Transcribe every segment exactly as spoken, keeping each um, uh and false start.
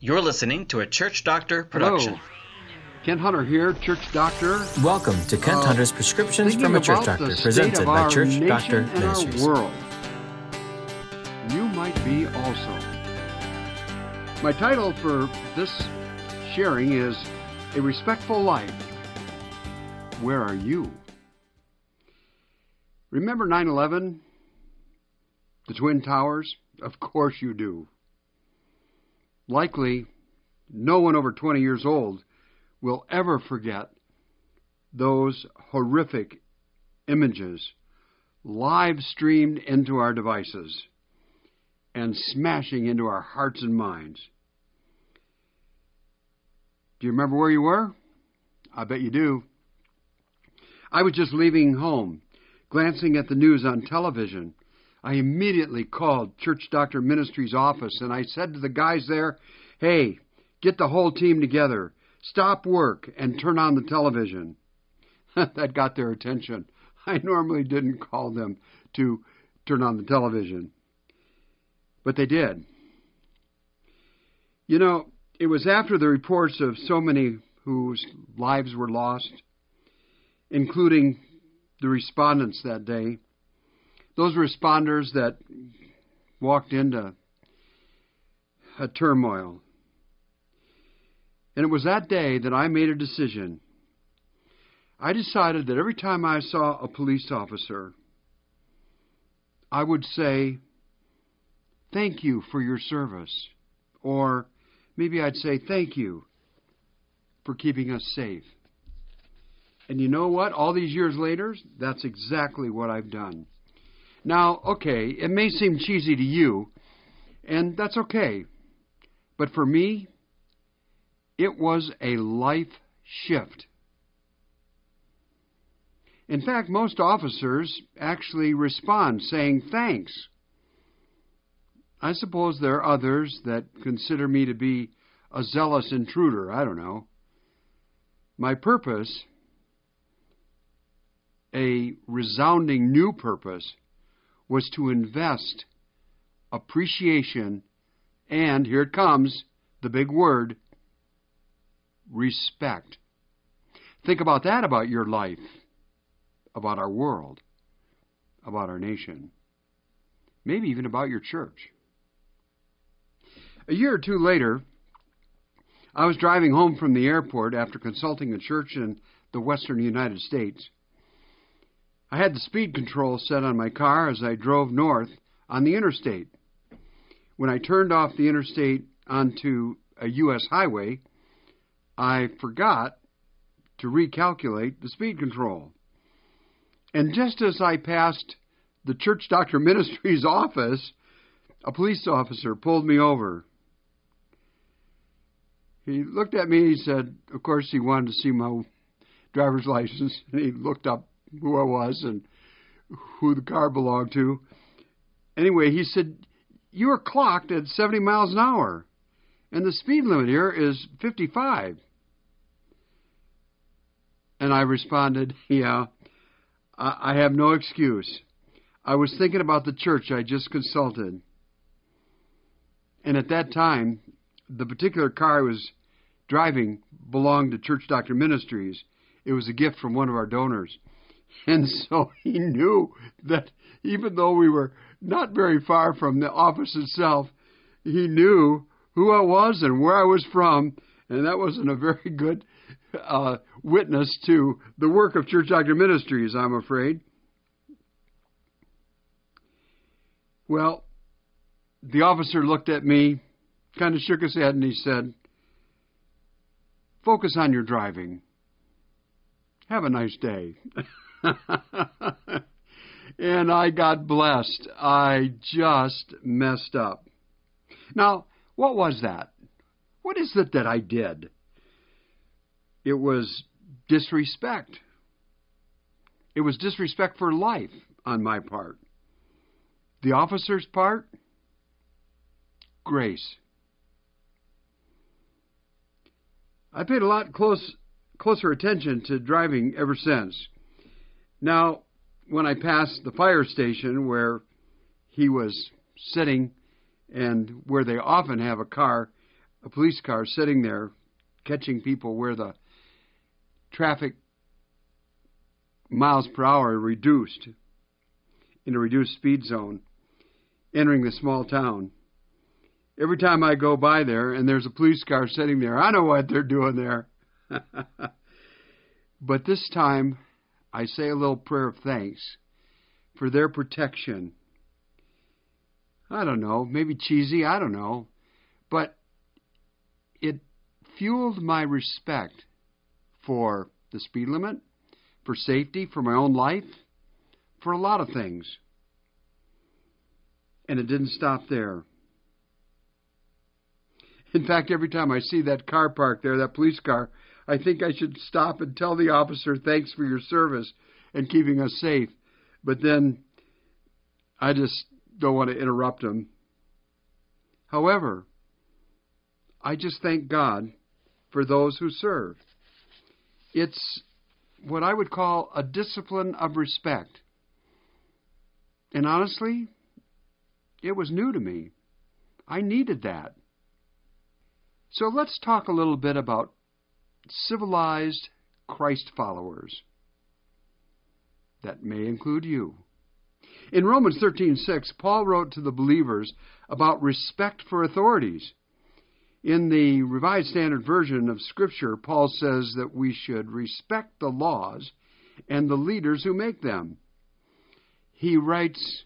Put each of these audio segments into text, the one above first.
You're listening to a Church Doctor production. Hello. Kent Hunter here, Church Doctor. Welcome to Kent uh, Hunter's Prescriptions from a Church Doctor, presented by Church Doctor Ministries. Our world. You might be also. My title for this sharing is A Respectful Life. Where are you? Remember nine eleven? The Twin Towers? Of course you do. Likely, no one over twenty years old will ever forget those horrific images live streamed into our devices and smashing into our hearts and minds. Do you remember where you were? I bet you do. I was just leaving home, glancing at the news on television. I immediately called Church Doctor Ministries office, and I said to the guys there, hey, get the whole team together, stop work, and turn on the television. That got their attention. I normally didn't call them to turn on the television, but they did. You know, it was after the reports of so many whose lives were lost, including the respondents that day, those responders that walked into a turmoil. And it was that day that I made a decision. I decided that every time I saw a police officer, I would say, thank you for your service. Or maybe I'd say, thank you for keeping us safe. And you know what? All these years later, that's exactly what I've done. Now, okay, it may seem cheesy to you, and that's okay. But for me, it was a life shift. In fact, most officers actually respond saying thanks. I suppose there are others that consider me to be a zealous intruder. I don't know. My purpose, a resounding new purpose, was to invest appreciation and, here it comes, the big word, respect. Think about that about your life, about our world, about our nation, maybe even about your church. A year or two later, I was driving home from the airport after consulting a church in the western United States. I had the speed control set on my car as I drove north on the interstate. When I turned off the interstate onto a U S highway, I forgot to recalculate the speed control. And just as I passed the Church Doctor Ministries office, a police officer pulled me over. He looked at me and he said, of course he wanted to see my driver's license, and he looked up who I was and who the car belonged to. Anyway, he said, you are clocked at seventy miles an hour, and the speed limit here is fifty-five. And I responded, yeah, I have no excuse. I was thinking about the church I just consulted. And at that time, the particular car I was driving belonged to Church Doctor Ministries. It was a gift from one of our donors. And so he knew that even though we were not very far from the office itself, he knew who I was and where I was from, and that wasn't a very good uh, witness to the work of Church Doctor Ministries, I'm afraid. Well, the officer looked at me, kind of shook his head, and he said, focus on your driving. Have a nice day. And I got blessed. I just messed up. Now, what was that? What is it that I did? It was disrespect. It was disrespect for life on my part. The officer's part? Grace. I paid a lot close, closer attention to driving ever since. Now, when I passed the fire station where he was sitting and where they often have a car a police car sitting there catching people where the traffic miles per hour are reduced in a reduced speed zone, entering the small town. Every time I go by there and there's a police car sitting there, I know what they're doing there. But this time, I say a little prayer of thanks for their protection. I don't know, maybe cheesy, I don't know. But it fueled my respect for the speed limit, for safety, for my own life, for a lot of things. And it didn't stop there. In fact, every time I see that car parked there, that police car, I think I should stop and tell the officer, thanks for your service and keeping us safe. But then I just don't want to interrupt him. However, I just thank God for those who serve. It's what I would call a discipline of respect. And honestly, it was new to me. I needed that. So let's talk a little bit about civilized Christ followers. That may include you. In Romans thirteen six, Paul wrote to the believers about respect for authorities. In the Revised Standard Version of Scripture, Paul says that we should respect the laws and the leaders who make them. He writes,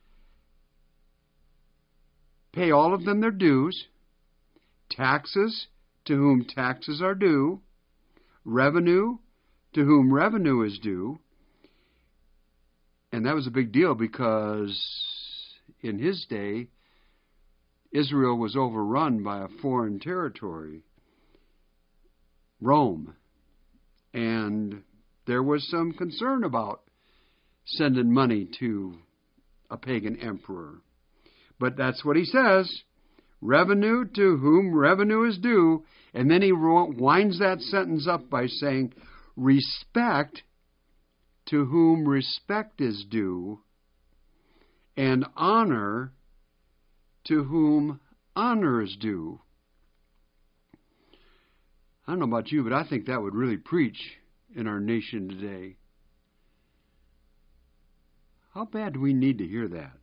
pay all of them their dues, taxes to whom taxes are due, revenue to whom revenue is due. And that was a big deal because in his day, Israel was overrun by a foreign territory, Rome. And there was some concern about sending money to a pagan emperor. But that's what he says. Revenue to whom revenue is due. And then he winds that sentence up by saying, respect to whom respect is due, and honor to whom honor is due. I don't know about you, but I think that would really preach in our nation today. How bad do we need to hear that?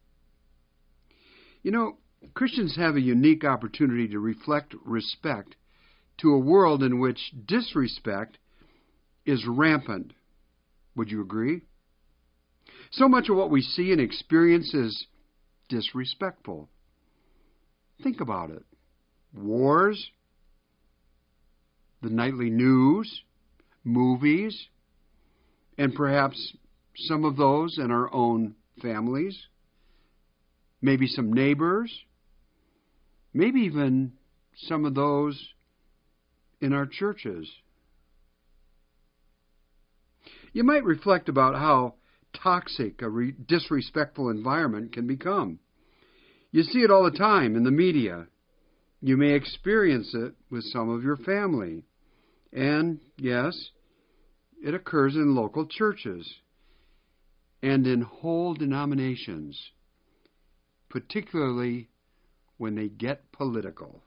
You know, Christians have a unique opportunity to reflect respect to a world in which disrespect is rampant. Would you agree? So much of what we see and experience is disrespectful. Think about it. Wars, the nightly news, movies, and perhaps some of those in our own families, maybe some neighbors, maybe even some of those in our churches. You might reflect about how toxic a re- disrespectful environment can become. You see it all the time in the media. You may experience it with some of your family. And, yes, it occurs in local churches and in whole denominations, particularly when they get political.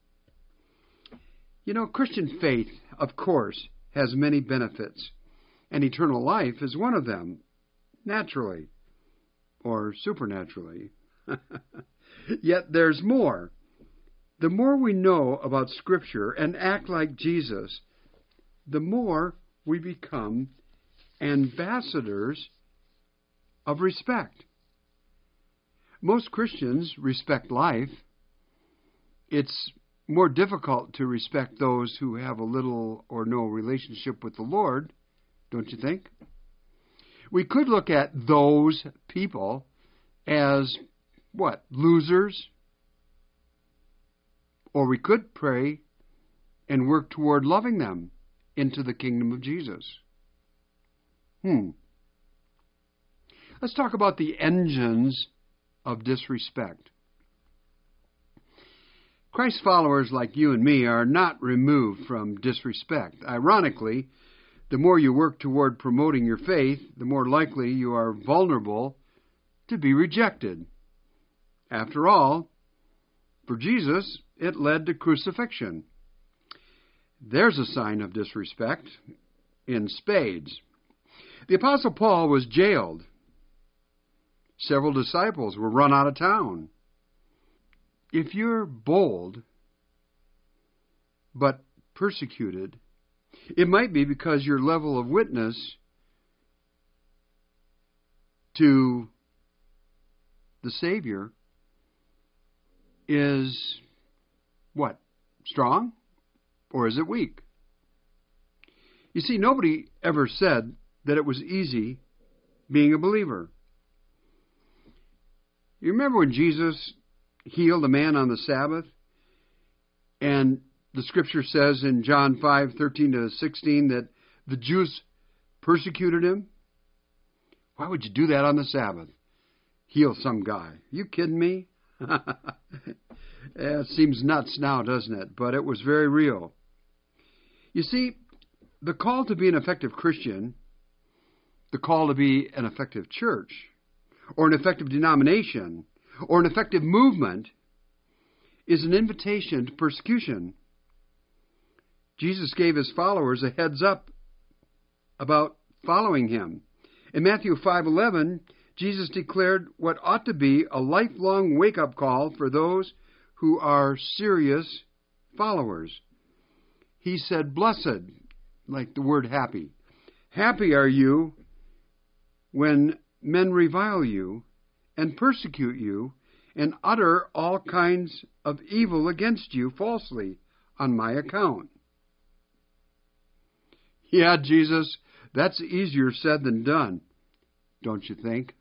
You know, Christian faith, of course, has many benefits, and eternal life is one of them, naturally, or supernaturally. Yet there's more. The more we know about Scripture and act like Jesus, the more we become ambassadors of respect. Most Christians respect life. It's more difficult to respect those who have a little or no relationship with the Lord, don't you think? We could look at those people as, what, losers? Or we could pray and work toward loving them into the kingdom of Jesus. Hmm. Let's talk about the engines of disrespect. Christ followers like you and me are not removed from disrespect. Ironically, the more you work toward promoting your faith, the more likely you are vulnerable to be rejected. After all, For Jesus, it led to crucifixion. There's a sign of disrespect in spades. The Apostle Paul was jailed. Several disciples were run out of town. If you're bold but persecuted, it might be because your level of witness to the Savior is what? Strong? Or is it weak? You see, nobody ever said that it was easy being a believer. You remember when Jesus healed a man on the Sabbath? And the Scripture says in John five, thirteen to sixteen that the Jews persecuted him. Why would you do that on the Sabbath? Heal some guy. Are you kidding me? It seems nuts now, doesn't it? But it was very real. You see, the call to be an effective Christian, the call to be an effective church, or an effective denomination, or an effective movement, is an invitation to persecution. Jesus gave his followers a heads up about following him. In Matthew five eleven, Jesus declared what ought to be a lifelong wake-up call for those who are serious followers. He said, blessed, like the word happy. Happy are you when men revile you and persecute you and utter all kinds of evil against you falsely on my account. Yeah, Jesus, that's easier said than done, don't you think?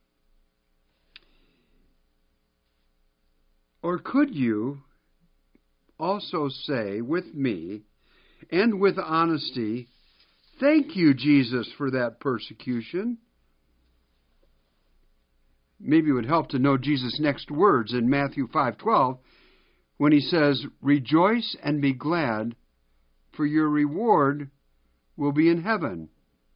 Or could you also say with me and with honesty, thank you, Jesus, for that persecution? Maybe it would help to know Jesus' next words in Matthew five twelve when he says, rejoice and be glad, for your reward will be in heaven.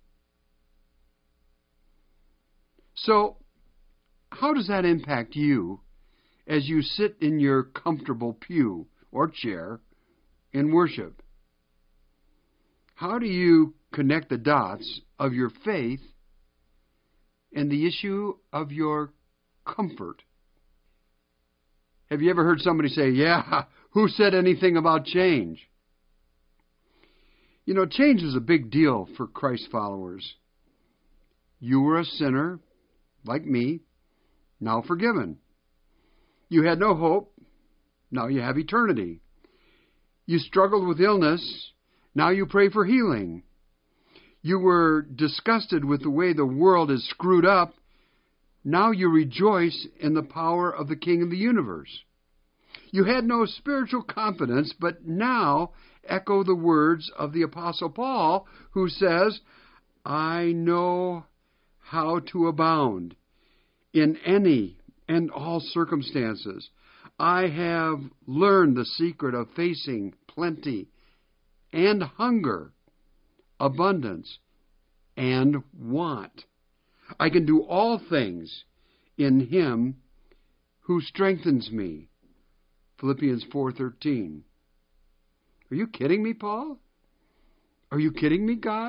So, how does that impact you as you sit in your comfortable pew or chair in worship? How do you connect the dots of your faith and the issue of your comfort? Have you ever heard somebody say, yeah, who said anything about change? You know, change is a big deal for Christ followers. You were a sinner, like me, now forgiven. You had no hope, now you have eternity. You struggled with illness, now you pray for healing. You were disgusted with the way the world is screwed up, now you rejoice in the power of the King of the universe. You had no spiritual confidence, but now echo the words of the Apostle Paul, who says, I know how to abound in any and all circumstances. I have learned the secret of facing plenty and hunger, abundance and want. I can do all things in him who strengthens me. Philippians four thirteen. Are you kidding me, Paul? Are you kidding me, God?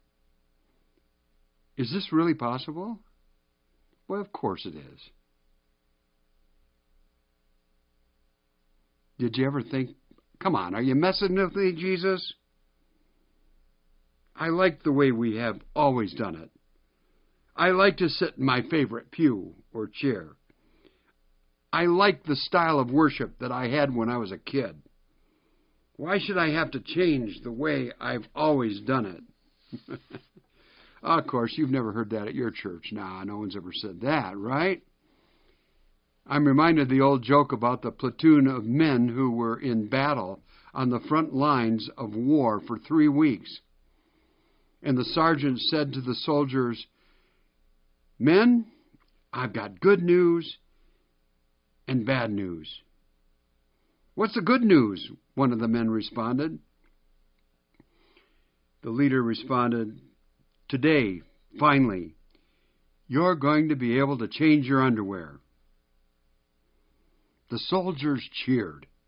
Is this really possible? Well, of course it is. Did you ever think, come on, are you messing with me, Jesus? I like the way we have always done it. I like to sit in my favorite pew or chair. I like the style of worship that I had when I was a kid. Why should I have to change the way I've always done it? Of course, you've never heard that at your church. Nah, no one's ever said that, right? I'm reminded of the old joke about the platoon of men who were in battle on the front lines of war for three weeks. And the sergeant said to the soldiers, men, I've got good news and bad news. What's the good news? One of the men responded. The leader responded, today, finally, you're going to be able to change your underwear. The soldiers cheered.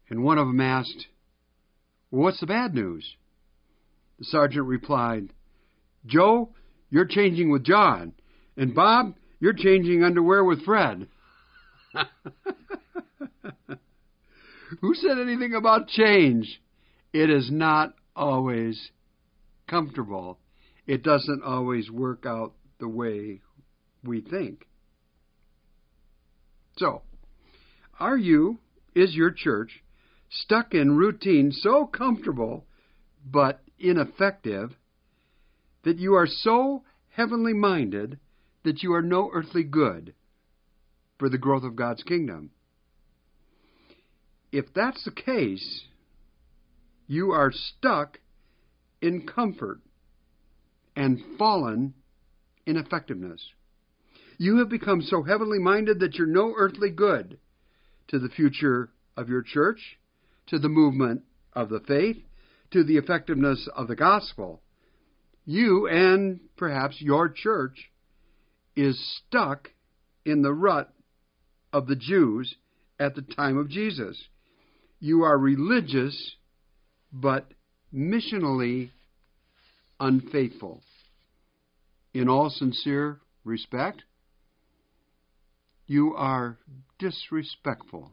And one of them asked, "Well, what's the bad news?" The sergeant replied, "Joe, you're changing with John. And Bob, you're changing underwear with Fred." Who said anything about change? It is not always comfortable. It doesn't always work out the way we think. So, are you, is your church, stuck in routine so comfortable but ineffective that you are so heavenly minded that you are no earthly good for the growth of God's kingdom? If that's the case, you are stuck in comfort and fallen in effectiveness. You have become so heavenly minded that you're no earthly good to the future of your church, to the movement of the faith, to the effectiveness of the gospel. You and perhaps your church is stuck in the rut of the Jews at the time of Jesus. You are religious, but missionally unfaithful. In all sincere respect, you are disrespectful.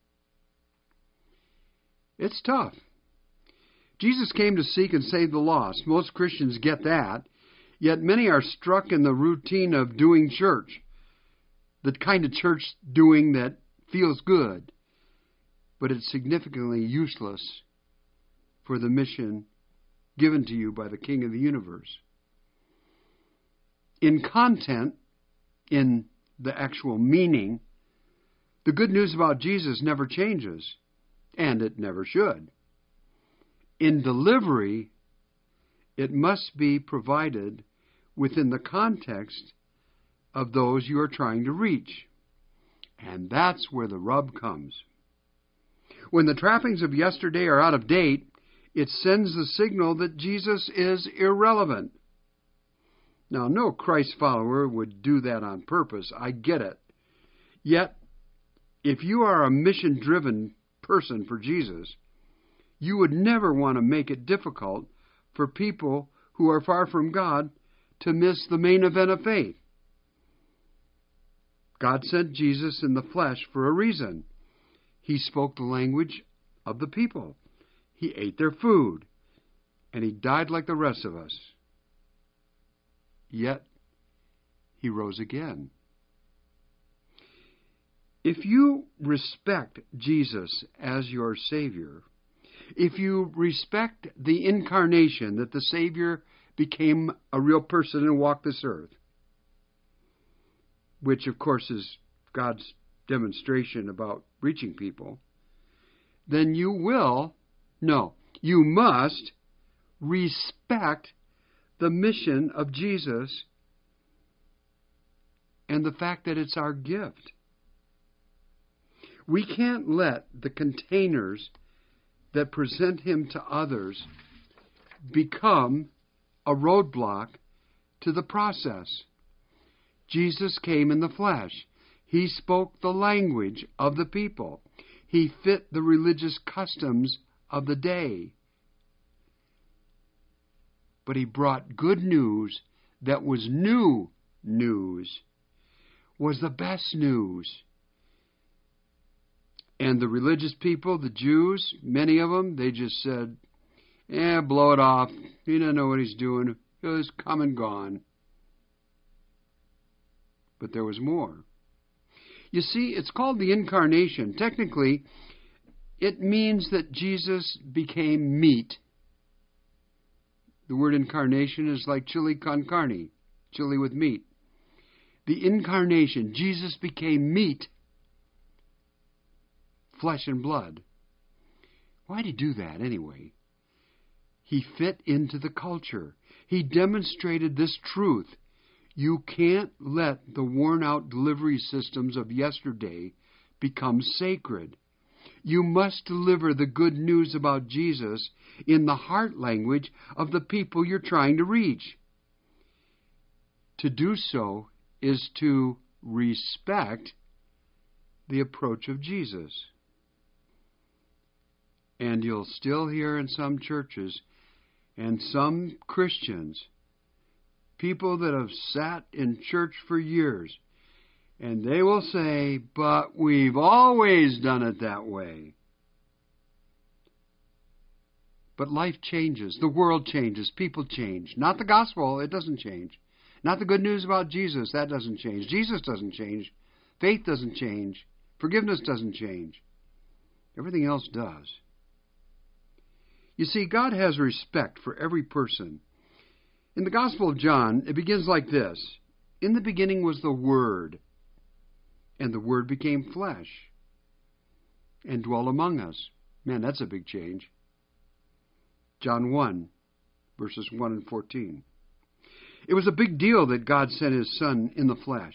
It's tough. Jesus came to seek and save the lost. Most Christians get that, yet many are struck in the routine of doing church, the kind of church doing that feels good, but it's significantly useless for the mission given to you by the King of the universe. In content, in the actual meaning, the good news about Jesus never changes, and it never should. In delivery, it must be provided within the context of those you are trying to reach. And that's where the rub comes. When the trappings of yesterday are out of date, it sends the signal that Jesus is irrelevant. Now, no Christ follower would do that on purpose. I get it. Yet, if you are a mission-driven person for Jesus, you would never want to make it difficult for people who are far from God to miss the main event of faith. God sent Jesus in the flesh for a reason. He spoke the language of the people. He ate their food, and he died like the rest of us. Yet, he rose again. If you respect Jesus as your Savior, if you respect the incarnation, that the Savior became a real person and walked this earth, which of course is God's demonstration about reaching people, then you will, no, you must respect the mission of Jesus and the fact that it's our gift. We can't let the containers that present him to others become a roadblock to the process. Jesus came in the flesh. He spoke the language of the people. He fit the religious customs of the day. But he brought good news that was new news, was the best news. And the religious people, the Jews, many of them, they just said, eh, blow it off. He doesn't know what he's doing. It was come and gone. But there was more. You see, it's called the incarnation. Technically, it means that Jesus became meat. The word incarnation is like chili con carne, chili with meat. The incarnation, Jesus became meat, flesh and blood. Why did he do that anyway? He fit into the culture. He demonstrated this truth. You can't let the worn-out delivery systems of yesterday become sacred. You must deliver the good news about Jesus in the heart language of the people you're trying to reach. To do so is to respect the approach of Jesus. And you'll still hear in some churches and some Christians, people that have sat in church for years, and they will say, but we've always done it that way. But life changes. The world changes. People change. Not the gospel. It doesn't change. Not the good news about Jesus. That doesn't change. Jesus doesn't change. Faith doesn't change. Forgiveness doesn't change. Everything else does. You see, God has respect for every person. In the Gospel of John, it begins like this. In the beginning was the Word, and the Word became flesh and dwelt among us. Man, that's a big change. John one, verses one and fourteen. It was a big deal that God sent His Son in the flesh.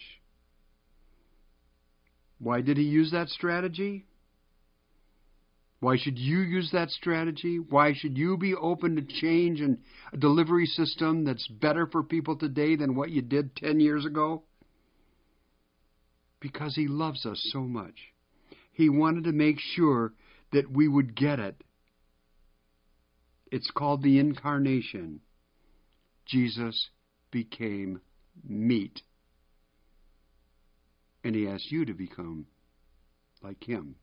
Why did He use that strategy? Why should you use that strategy? Why should you be open to change and a delivery system that's better for people today than what you did ten years ago? Because He loves us so much. He wanted to make sure that we would get it. It's called the incarnation. Jesus became meat. And He asked you to become like Him.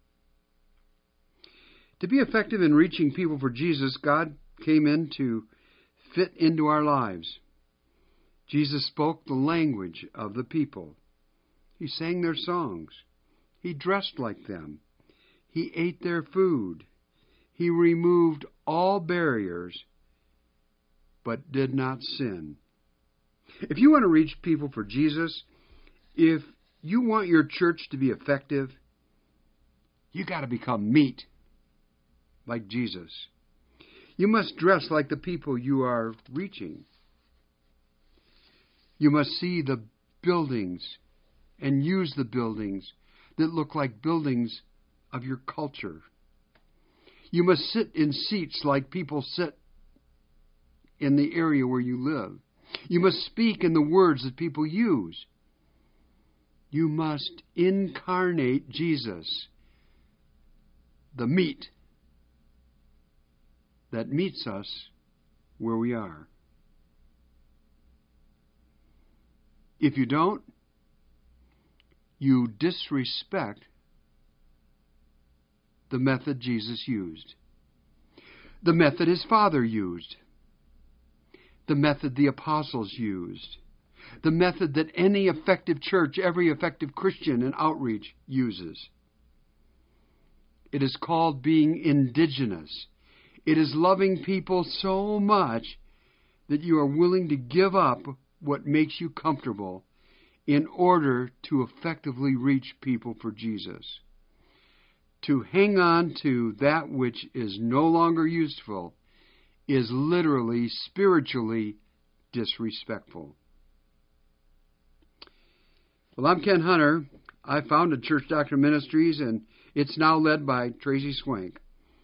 To be effective in reaching people for Jesus, God came in to fit into our lives. Jesus spoke the language of the people. He sang their songs. He dressed like them. He ate their food. He removed all barriers, but did not sin. If you want to reach people for Jesus, if you want your church to be effective, you got to become meat. Like Jesus. You must dress like the people you are reaching. You must see the buildings and use the buildings that look like buildings of your culture. You must sit in seats like people sit in the area where you live. You must speak in the words that people use. You must incarnate Jesus, the meat that meets us where we are. If you don't, you disrespect the method Jesus used, the method His Father used, the method the apostles used, the method that any effective church, every effective Christian in outreach uses. It is called being indigenous. It is loving people so much that you are willing to give up what makes you comfortable in order to effectively reach people for Jesus. To hang on to that which is no longer useful is literally, spiritually disrespectful. Well, I'm Ken Hunter. I founded Church Doctor Ministries, and it's now led by Tracy Swank.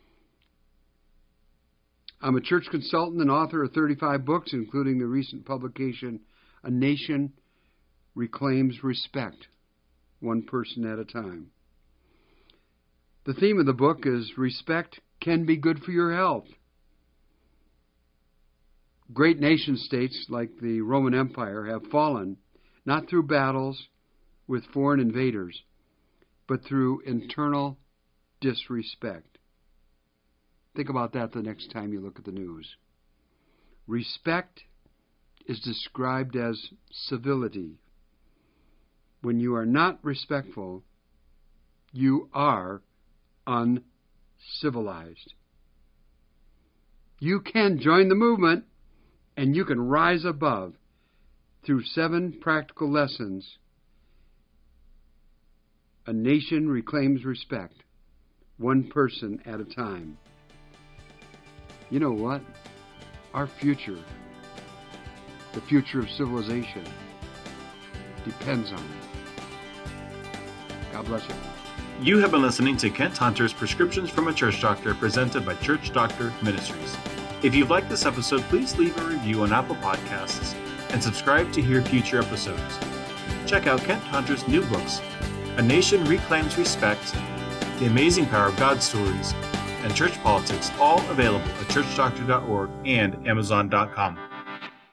I'm a church consultant and author of thirty-five books, including the recent publication, A Nation Reclaims Respect, One Person at a Time. The theme of the book is Respect Can Be Good for Your Health. Great nation-states like the Roman Empire have fallen, not through battles with foreign invaders, but through internal disrespect. Think about that the next time you look at the news. Respect is described as civility. When you are not respectful, you are uncivilized. You can join the movement, and you can rise above through seven practical lessons. A nation reclaims respect, one person at a time. You know what? Our future, the future of civilization, depends on it. God bless you. You have been listening to Kent Hunter's Prescriptions from a Church Doctor, presented by Church Doctor Ministries. If you've liked this episode, please leave a review on Apple Podcasts and subscribe to hear future episodes. Check out Kent Hunter's new books, A Nation Reclaims Respect, The Amazing Power of God Stories, and church politics, all available at church doctor dot org and amazon dot com.